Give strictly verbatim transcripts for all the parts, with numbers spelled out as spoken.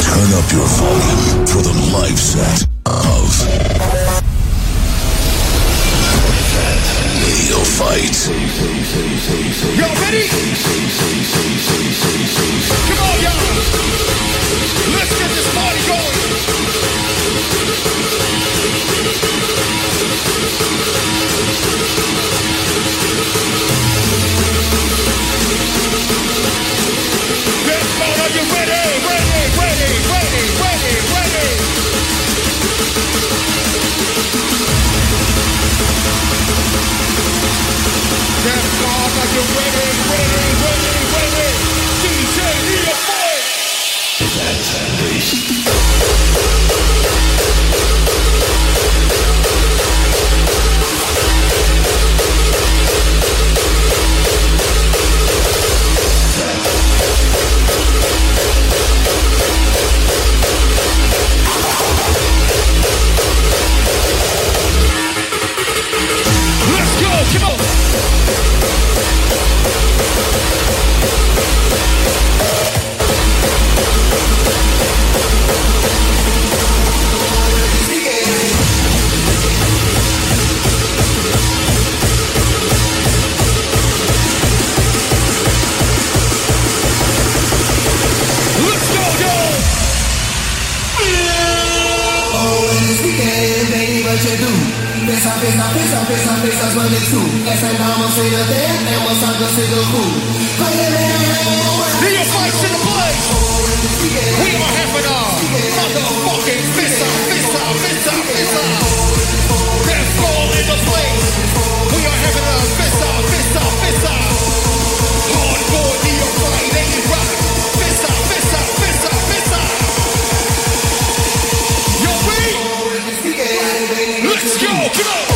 Turn up your volume for the live set of Neophyte. Y'all ready? Come on, y'all. Let's get this party going. Let's go. Are you ready? Ready, ready, ready, ready, ready. Defcon, are you ready, ready, ready, ready? D J Neophyte. That's at least. Let's go, come on. Let's go, yo. Oh, it's weekend, baby, what you do? Pesa, pesa, pesa, pesa, pesa's what it's do. Esa dama say the dead, and what's up, say the cool. Neophyte's in the place. We are having a motherfucking fist up, fist up, fist up, fist up. Defcon in the place. We are having a fist up, fist up, fist up. Hardcore Neophyte, they rock. Fist up, fist up, fist up, fist up. Yo, ready? Let's go, come on.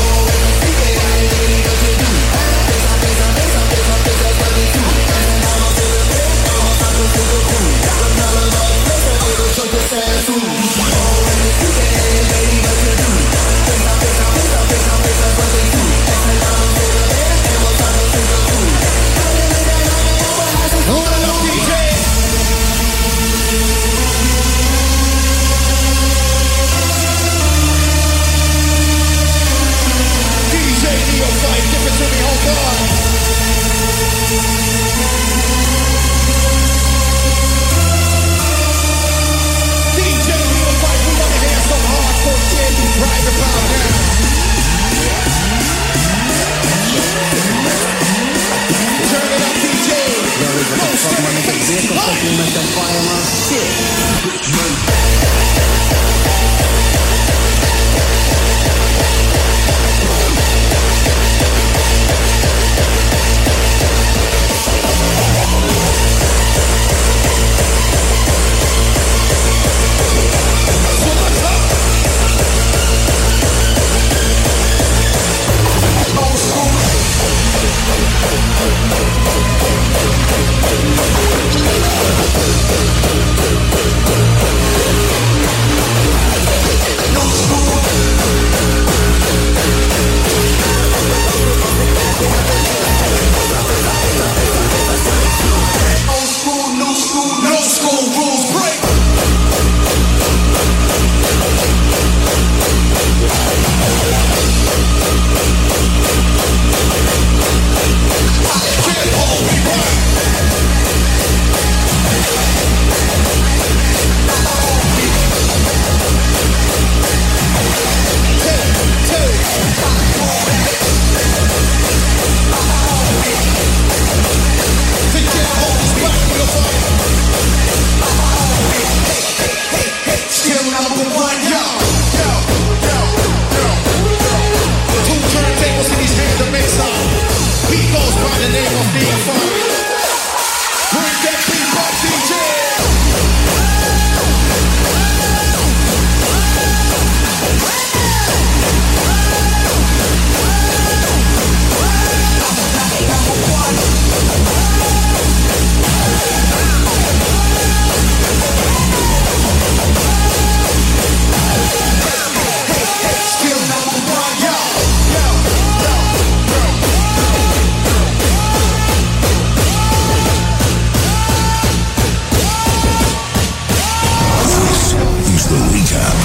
Here's the recap.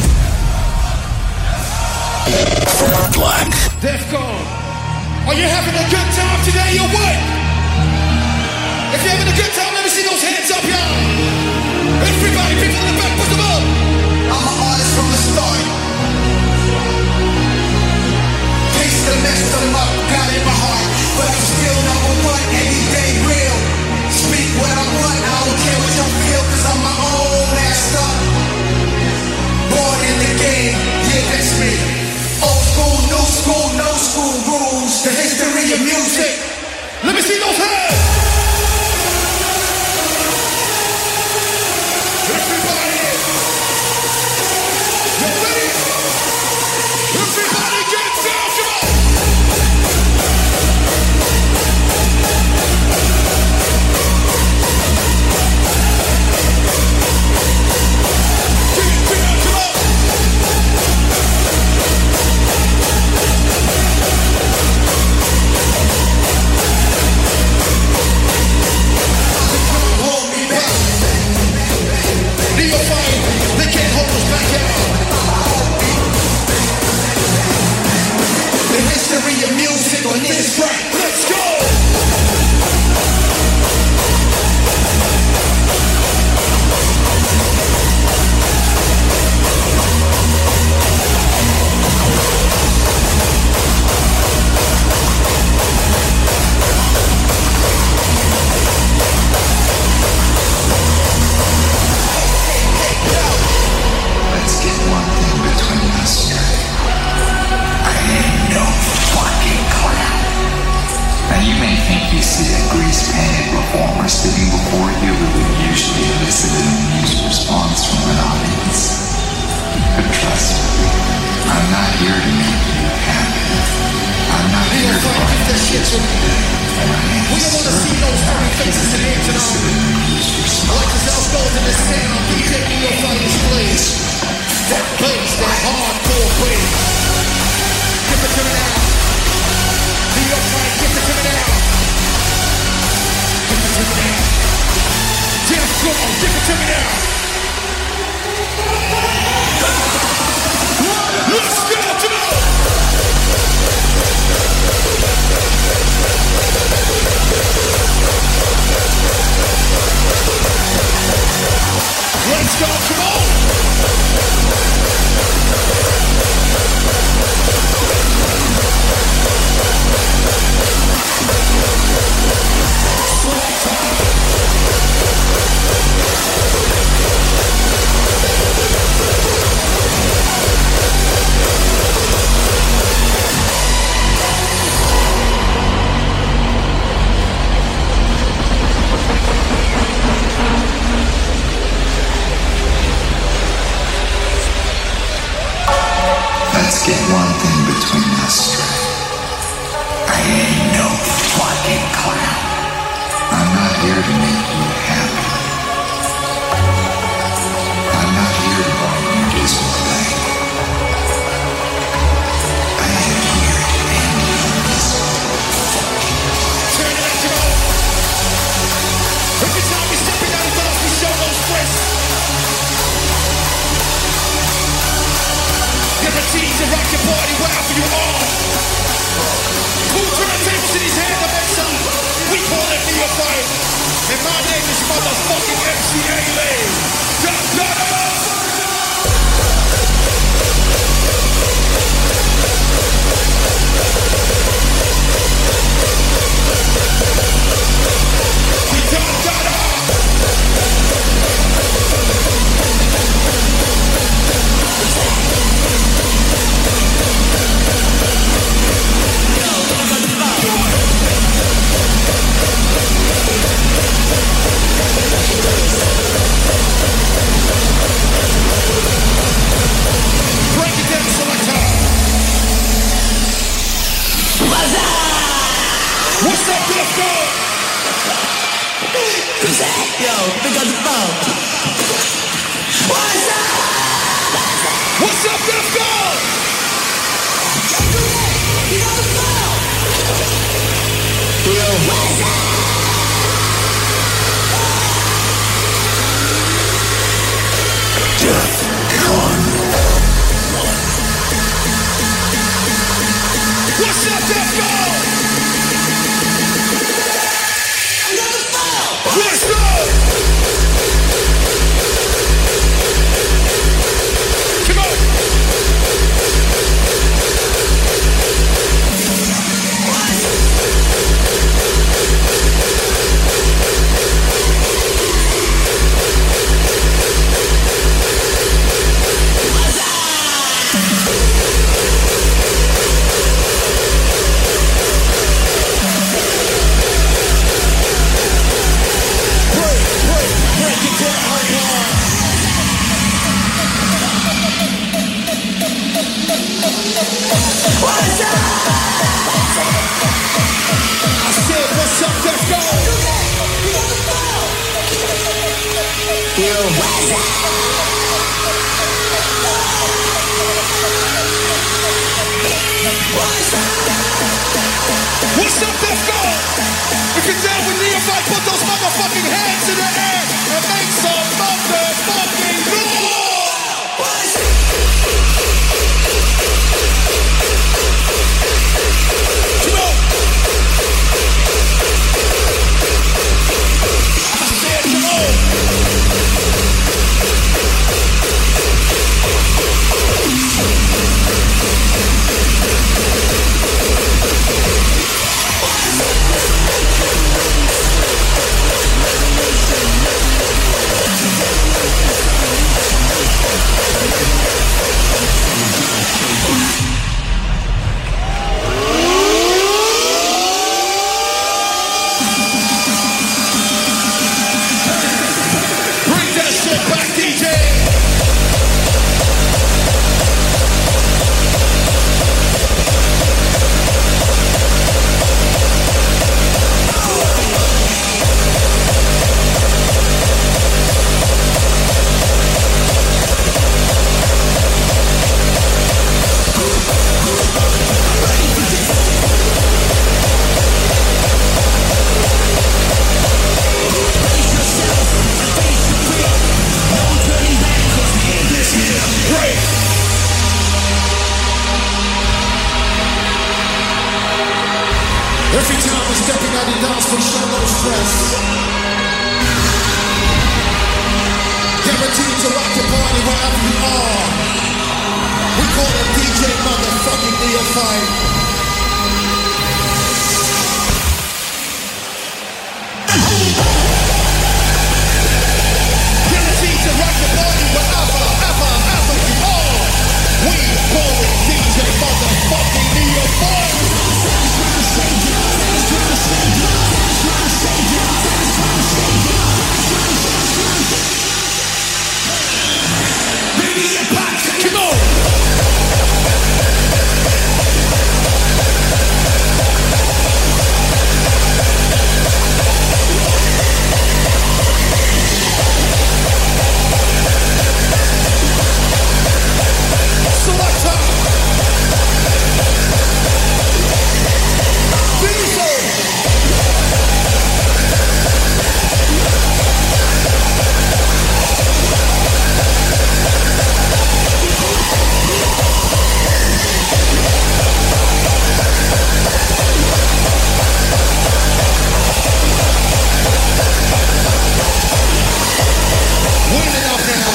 From Black. Defcon. Are you having a good time today or what? If you're having a good time, let me see those hands up, y'all. Everybody, people in the back, put them up. I'm an artist from the start. Taste the mess them up, got in my heart. But I'm still number one, everyday real. Speak what I want, I don't care what you feel, cause I'm my own master. Born in the game, yeah, that's me. Old school, new school, no school rules. The history of music. Let me see those hands. Everybody. You ready? Everybody get down, come on. Get down, come on. Hold me back. Neo fight, they can't hold us back out. The history of music on this track. Let's go. Let's get one thing between us straight. I ain't no fucking clown. Now you may think you see a grease-painted performer sitting before you who would usually elicit an amused response from an audience. But trust me, I'm not here to make you happy. I'm not Neo here to fight, bring get that shit to me. We don't want to see those funny faces in here tonight. Alexis House goes in the sound. D J Neo Fighters plays. That bass, that hardcore bass. Give it to me now. Neo Fight, give it to me now. Give it to me now. Defcon, give it to me now. Let's go, come on. Let's go, come on! Let's get one thing between us straight. I ain't no fucking clown. I'm not here to make you happy. I'm not here to bring you display. I am here to end your misery. Turn it up, come on! Every time we step in that dance, we show those fists. Guaranteed to rock your body wherever you are. Who turn the tables in his hand to make some? We call it Neo Fight. And my name is motherfucking M C A Lane. Dun, dun, dun. Dun, dun, dun. Break it down, selector. What's up, Defcon? Who's that? Yo, pick up the phone. What's up? What's up, Defcon? Pick up the phone. Yo, what's up? Defcon. I said, what's up, let's go. What's up, let's go. If you're down with Neophyte, put those motherfucking hands in the air and make some motherfucking noise. Come on. I said, come on. Bring that shit back, D J. Break. Every time we're stepping out the dance floor, show no stress. Guaranteed to rock your party wherever you are. We call him D J motherfucking Neophyte. Guaranteed to rock your party wherever, ever, ever you are. We call him D J motherfucking Neophyte. Come on! Selector! Diesel! Winning up now.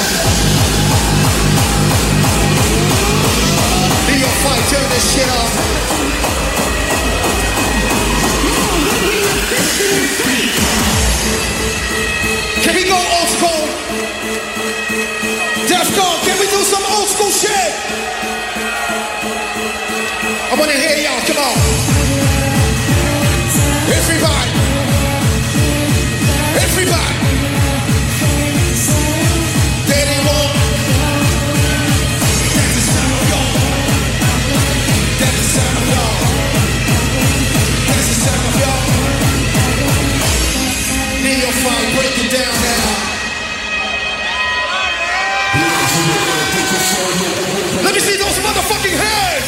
Neophyte, turn this shit up. Can we go old school? Defcon, can we do some old school shit? I wanna hear y'all, come on. Everybody. Everybody. Daddy won't. That's the sound of y'all. That's the sound of y'all. That's the sound of y'all. Neophyte, break it down now. Let me see those motherfucking hands.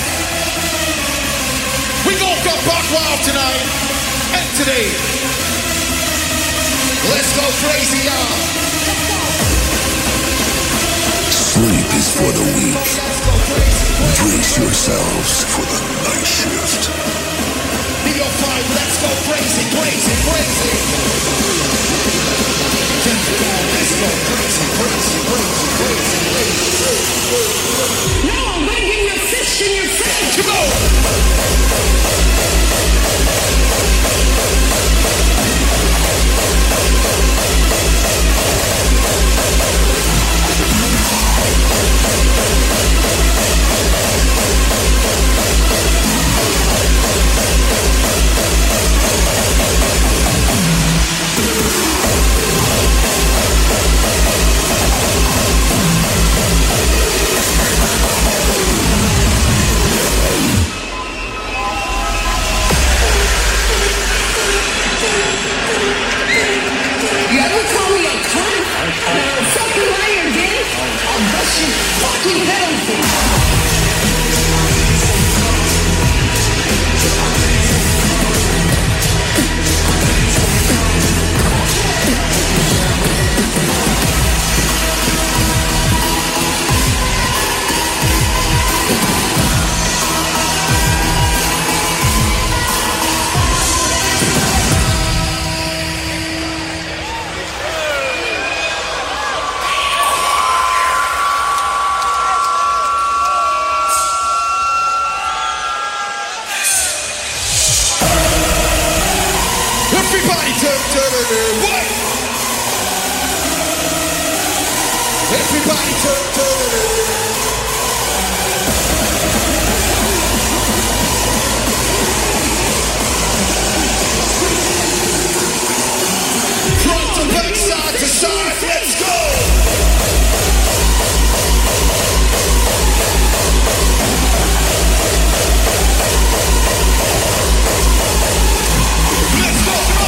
We gon' go buck wild tonight and today. Let's go crazy, y'all. Sleep is for the weak. Brace yourselves for the night shift. Neophyte, let's go crazy, crazy, crazy. Let's go crazy, crazy, crazy, crazy, crazy. No, I'm waving your fist in your face. Come on. fucking penalty. Everybody turn, turn, turn, what? Everybody turn, turn, front to back, side to side, let's go! Let's go, go!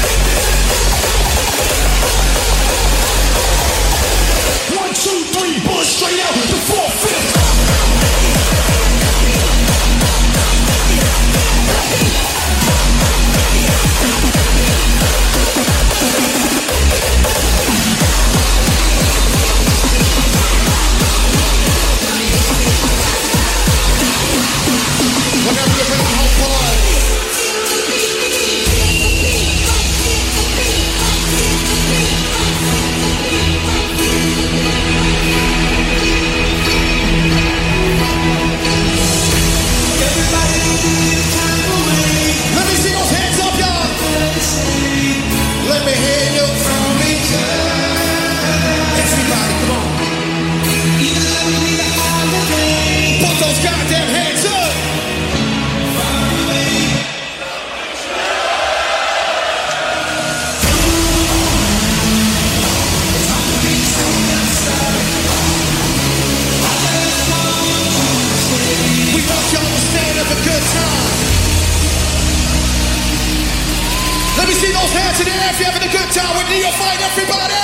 One, two, three, hands in the air if you're having a good time with Neophyte, everybody!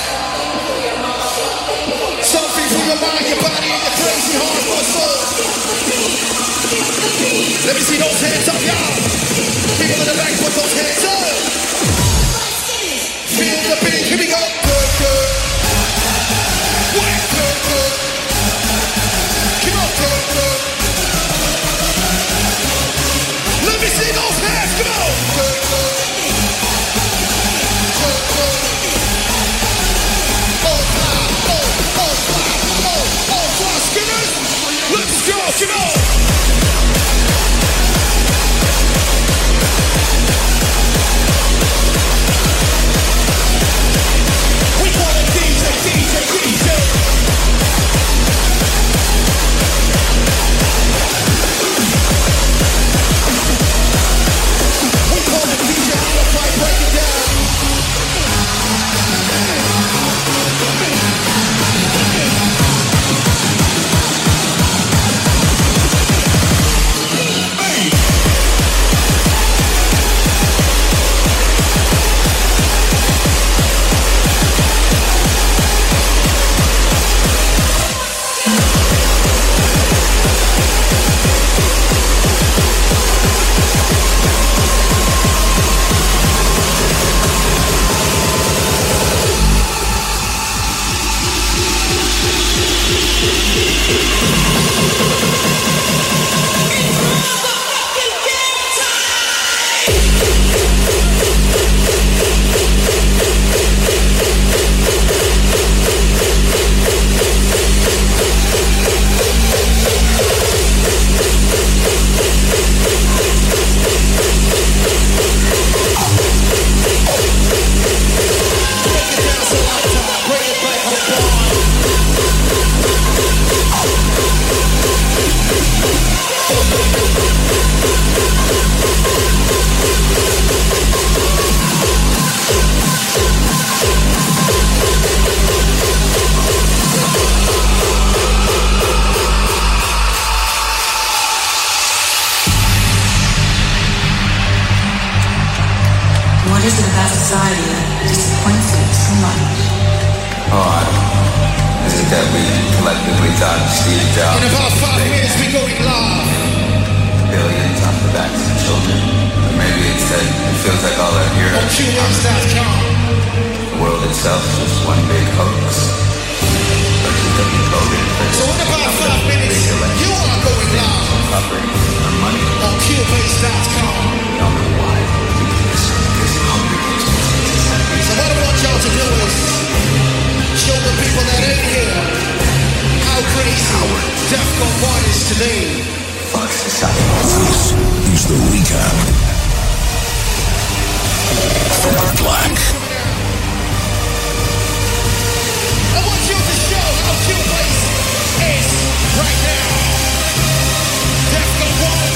Something for your mind, your body, and your crazy hardcore soul. Let me see those hands up, y'all. People in the back, put those hands up. Feel the beat, here we go. Good, good. Wait, good, good. Come on, good, good. Let me see those hands, come on. Good, good. Good, good. Oh, fly, oh, oh, fly, oh, oh, fly, skinners. Let's go, come on. We call it D J, D J, D J. We call it D J, Neophyte, break it down. What is it about society that disappoints you so much? Oh, I don't know. Is it that we collectively thought Steve Jobs In about five minutes, we going live. billions off the backs of children? Or maybe it's that it feels like all our On heroes, Q X dot com. the world itself is just one big hoax. Versus that we voted for So in about five minutes, you are going live. covering our money. On Q X dot com. We don't know why. Because hungry makes no sense. So what I want y'all to do is show the people that ain't here how crazy Defcon one is today. Fuck society. This is the recap from Black. I want you to show how Q-Place is right now. Defcon one,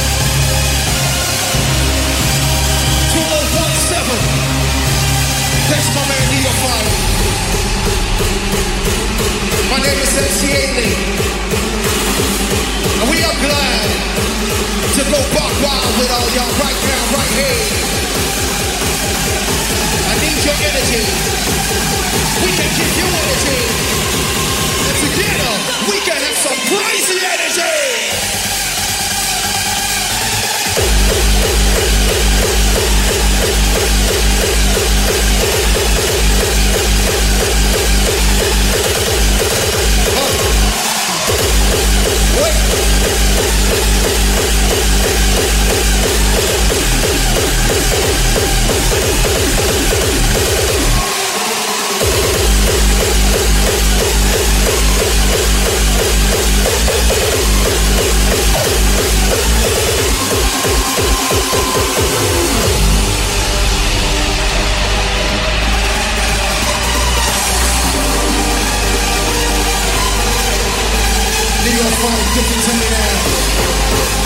two oh one seven. That's my man Neophyte. My name is M C Ailey. And we are glad to go buck wild with all y'all right now, right here. I need your energy. We can give you energy. And together, we can have some crazy energy. Neophyte, give it to me now.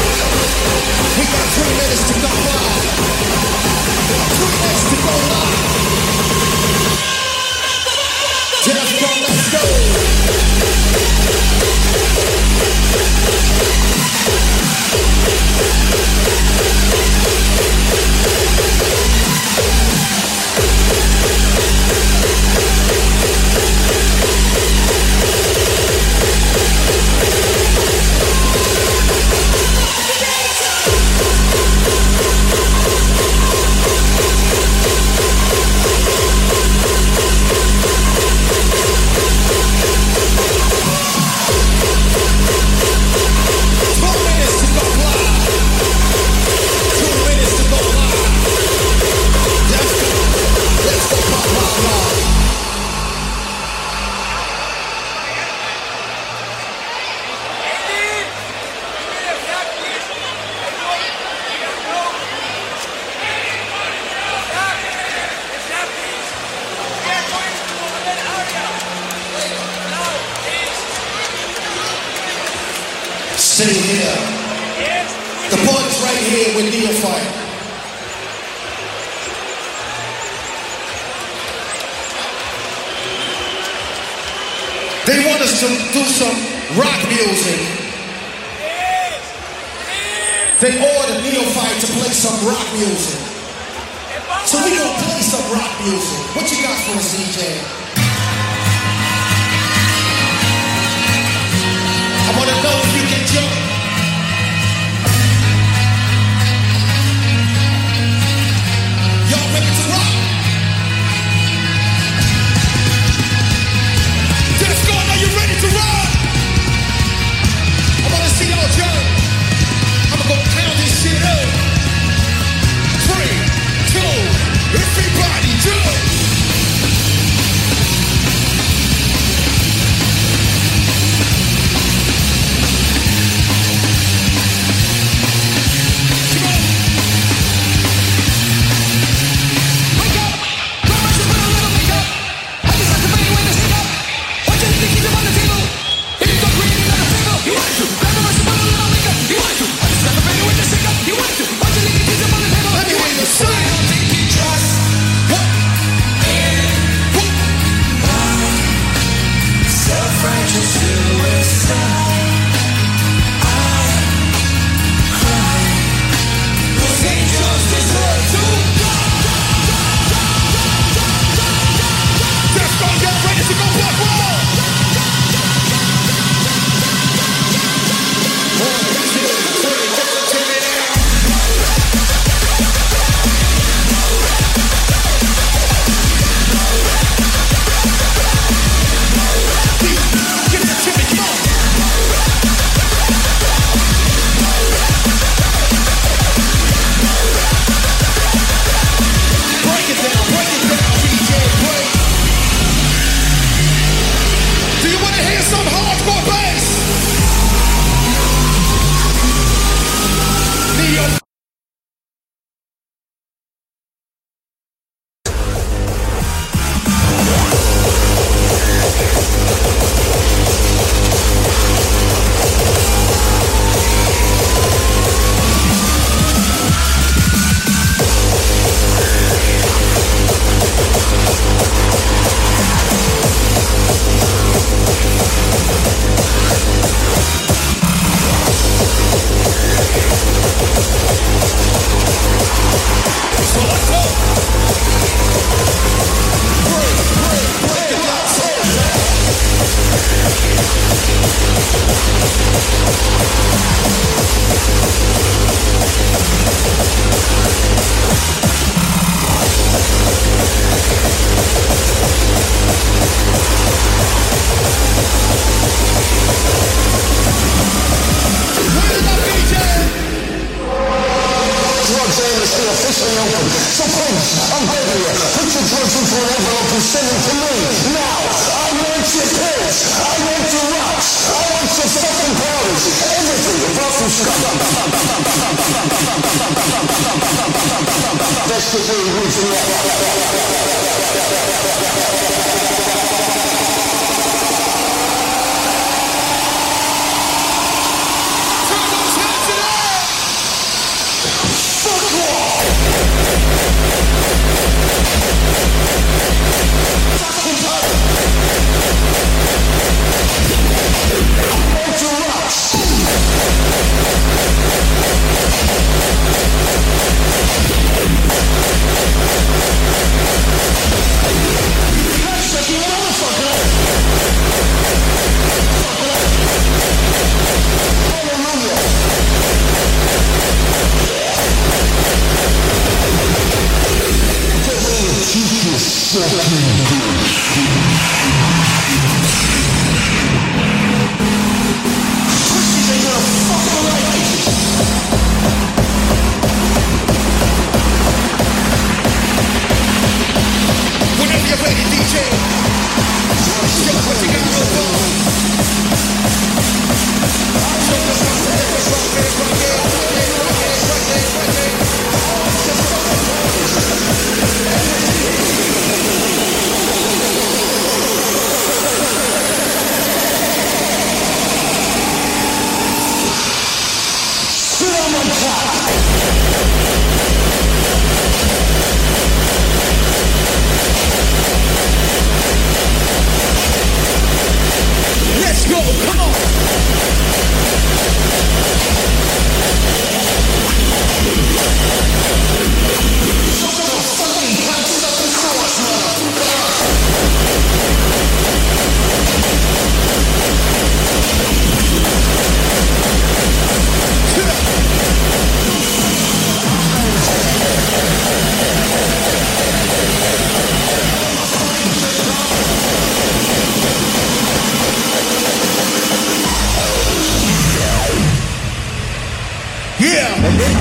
Sitting here. The boys right here with Neophyte. They want us to do some rock music. They ordered Neophyte to play some rock music. So we gonna play some rock music. What you got for us, D J? I wanna know if you can jump. Y'all ready to rock? Let's go, are you ready to rock? I wanna see y'all jump. I'ma go count this shit up. Three, two, everybody jump.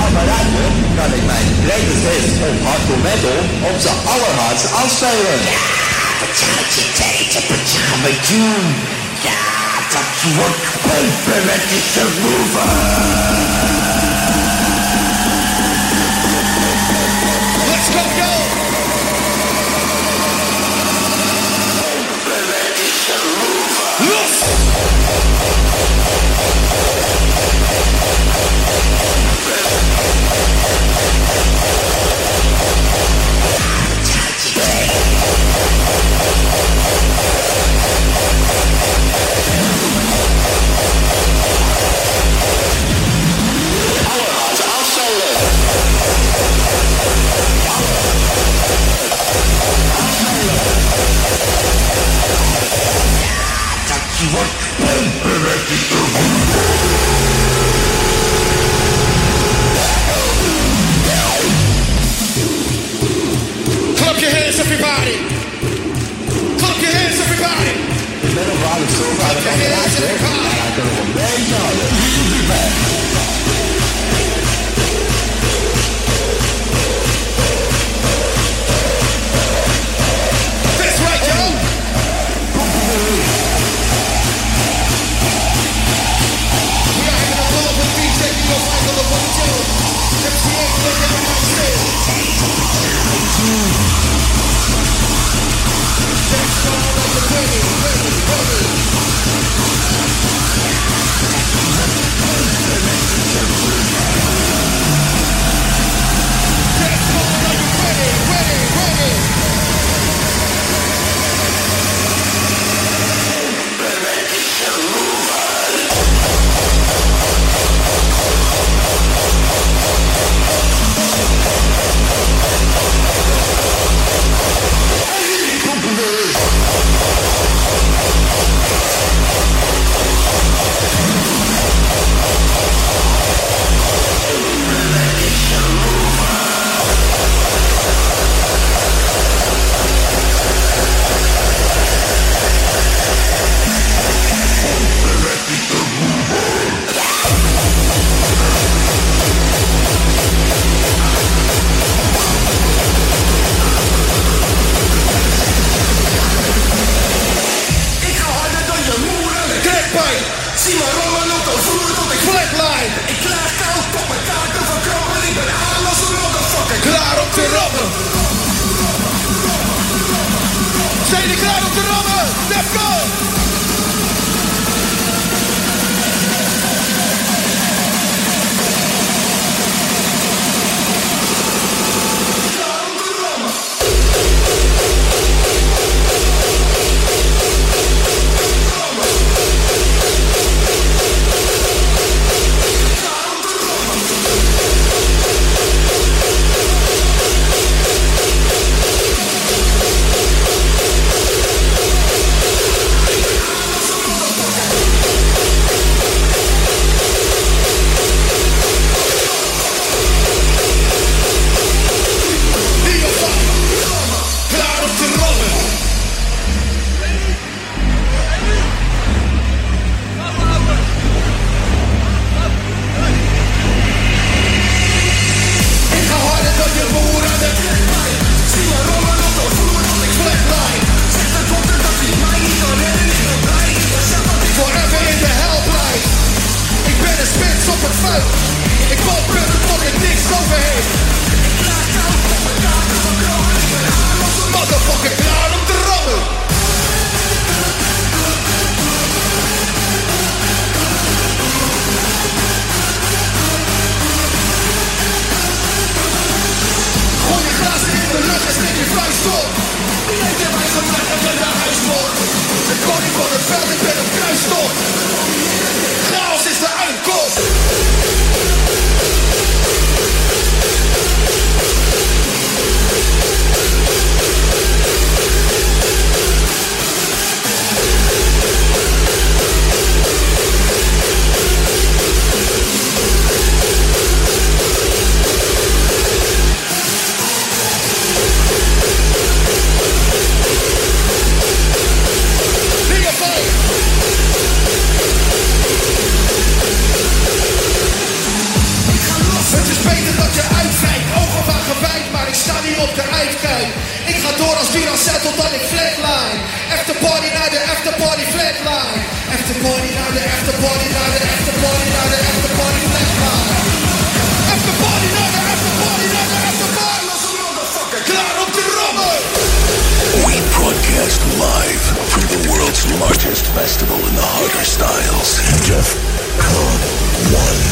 apparaatje kan ik mijn greatest hits op hardcore metal op z'n allerhardst afspelen. Ja, dat gaat je tegen pajama doen. Ja, dat wordt pompen met die subwoofer. Let's go, go! Los! Allerhardst afspelen. Dat wordt pompen met die Clap your hands, everybody! Clap your hands, everybody! Ik ben nog wel aan het schroeven aan het apparaatje, maar hij kan nog een beetje harder. That's right, yo! We are having a club with D J Neo Michael of one two. M C A, look at what I said. That's all of the ready, ready, ready. That's all of you ready, ready, ready. Ik ga harder dan je moeder. Trekpijn, Zie maar rollen op de vloer tot ik flatline, Ik krijg koud op mijn kaarten van krabben. Ik ben aan als een motherfucker. klaar om te rammen. Zijn jullie klaar om te rammen? Let's go! Klaar om te rammen. Ik ga harder dan je moeder aan de trekpijn. Zie maar rollen op de vloer tot ik Flatline, zeg de dokter dat hij mij niet kan redden. Ik ben blij. Ik zeg dat ik forever in de hel blijf. Ik ben een spits op het veld. Ik val punten tot ik niks over heeft. krijg koud op mijn kaarten van krabben. Ik ben aan als een Motherfucker, klaar om te rammen. Gooi je glazen in de lucht en steek je vuist op. Wie heeft er mij gemaakt dat je naar huis wordt? De koning van het veld, ik ben op kruistocht. Chaos is de uitkomst. Nigga, fight. stuur dan zet totdat ik flatline. After party naar de after party flatline. After party naar de after party naar de after party naar de after party flatline. After party naar de after party naar de after party. Als een motherfucker klaar op de rommel. We broadcast live from the world's largest festival in the harder styles. DEFCON one.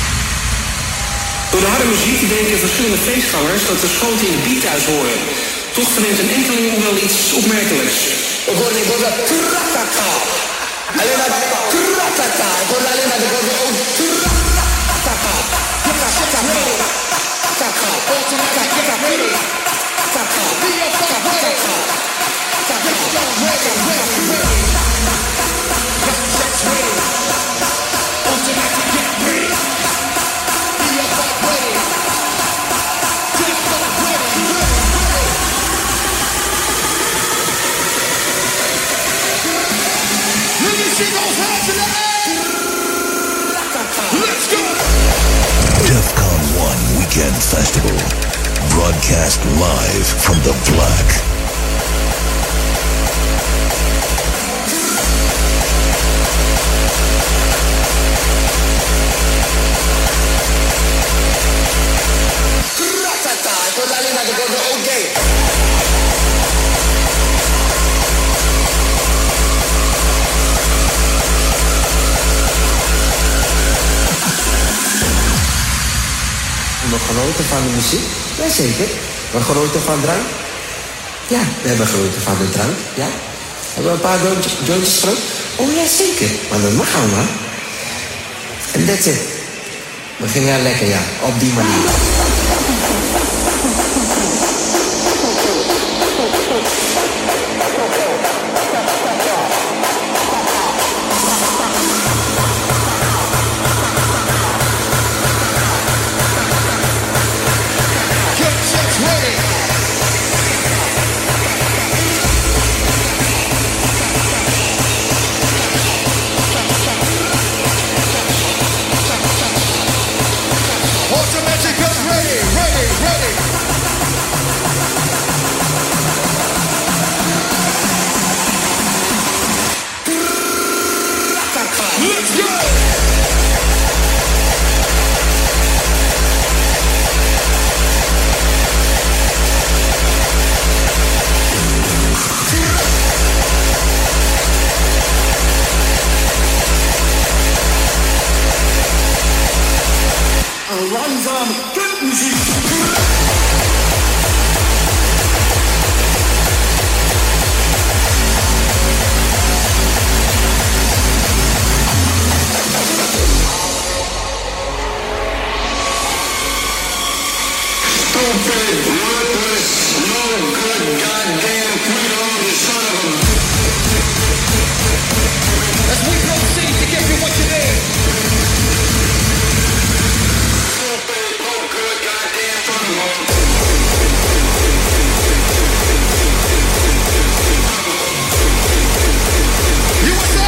Door de harde muziek denken verschillende feestgangers dat de schoten in de beat thuis horen. Toch verneemt een enkeling wel iets opmerkelijks. Ik hoorde, ik hoorde tratata. Alleen maar tratata. Ik hoorde alleen maar, ik hoorde ook tratata. Tratata. Tratata. Automatic get ready. Tratata. Be your fuck ready. Tratata. Ready, ready, ready. Get ready. Automatic get ready. Be your fuck ready. Get fuck ready, ready, ready. Let me see those hands in the air. Let's go. DEFCON one Weekend Festival. Broadcast live from the Black. We genoten van de muziek? Jazeker. We genoten van drank? Ja, we hebben genoten van de drank. Ja. Hebben we een paar jointjes, jointjes gerookt? Oh ja, zeker. Maar dat mag allemaal. En that's it. We gingen lekker, ja. Op die manier. Automatic get ready, ready, ready. Let's go. Langsam kutmuziek. Stupid, worthless, no good, goddamn freedom, you son of a... As we proceed to give you what you need. Stupid, no good, goddamn son of a... U S A!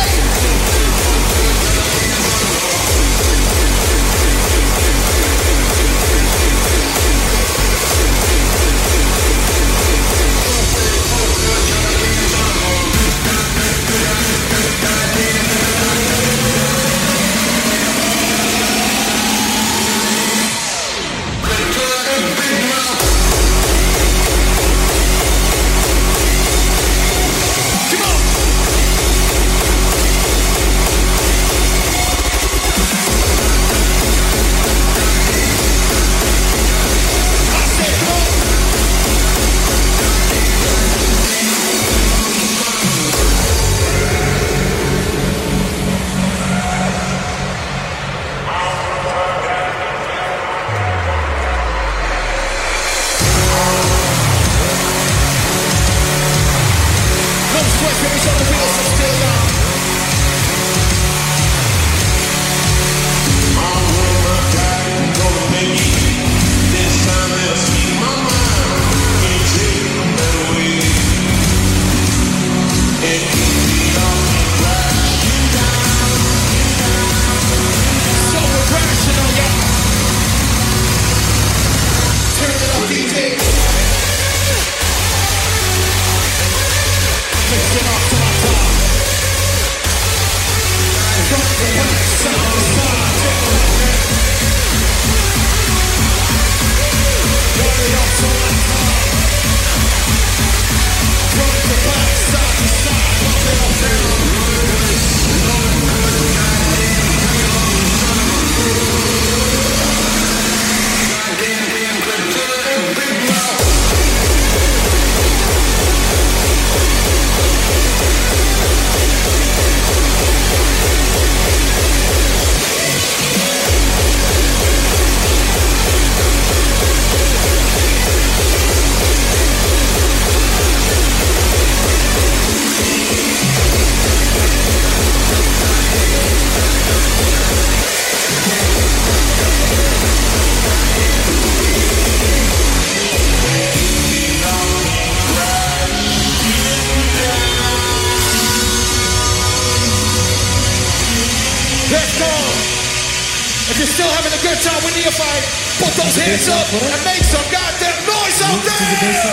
we need to fight. Put those hands up and make some goddamn noise out there!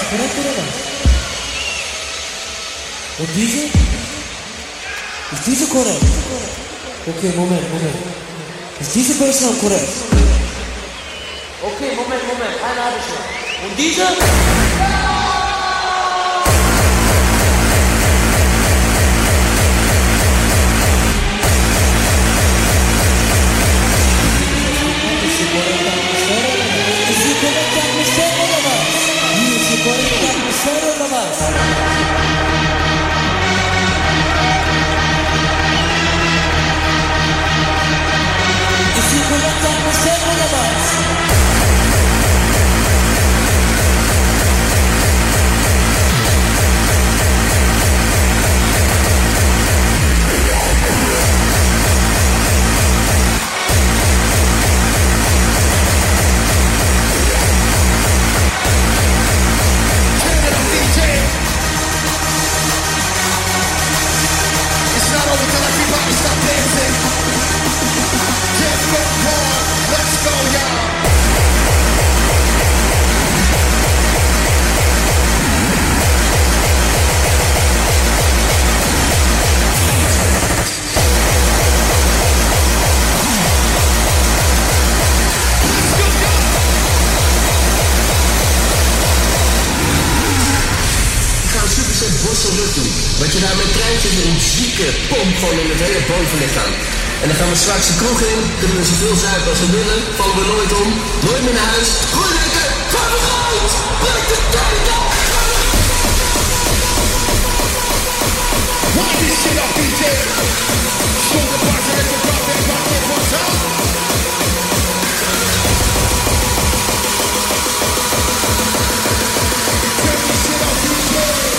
What D J? Is D J correct? Okay, moment, moment. Is D J baseline correct? Okay, moment, moment. Eine habe ich noch. Und diese? Wat je daar met treintjes een zieke pomp van in het hele bovenlichaam. En dan gaan we straks de kroeg in, kunnen we zoveel zuipen als we willen, vallen we nooit om, nooit meer naar huis. Gooi lekker, gaan we uit! Breek de tijd op! Wind this shit up, D J! Show the party, let the drop and rock it one time! Turn this shit up, D J!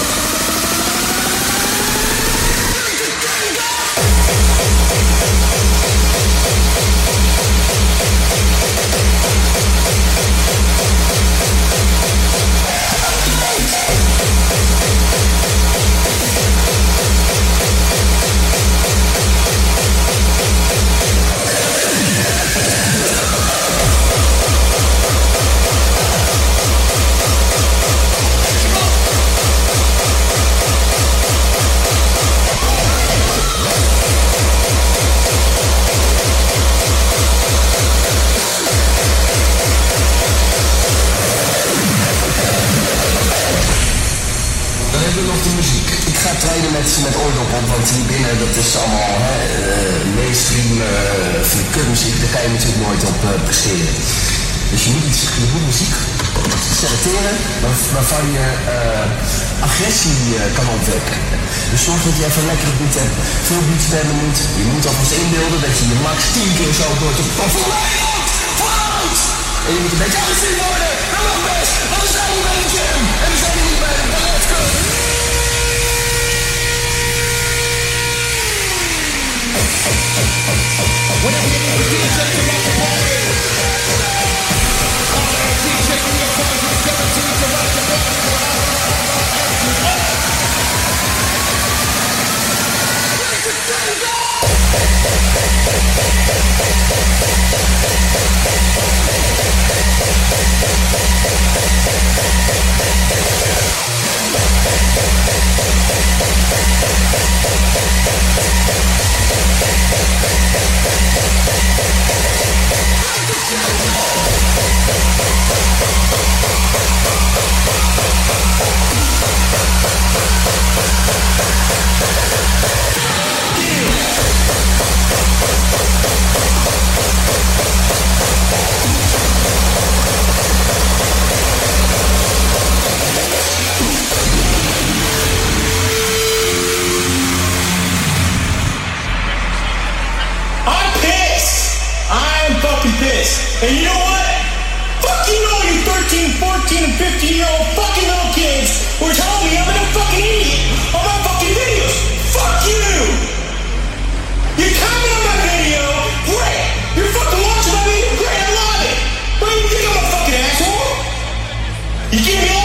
Met oordop op, want hier binnen dat is allemaal hè, uh, mainstream uh, van de kutmuziek, daar kan je natuurlijk nooit op uh, presteren. Dus je moet, iets, je moet muziek selecteren waar, waarvan je uh, agressie uh, kan opwekken. Dus zorg dat je even een lekkere beat hebt, veel beats per minuut. Je moet alvast inbeelden dat je je max tien keer zo door het plafond fout! En je moet een beetje agressief worden, dat mag best, want we zijn niet bij de gym en we zijn niet bij de balletclub. Whenever you need a D J to rock the party, all our D J in your party is guaranteed to rock the And you know what? Fuck you all you thirteen, fourteen, and fifteen year old fucking little kids who are telling me I'm a fucking idiot on my fucking videos. Fuck you! You comment on my video, great! You're fucking watching my video, great, I love it! But you think I'm a fucking asshole? You give me all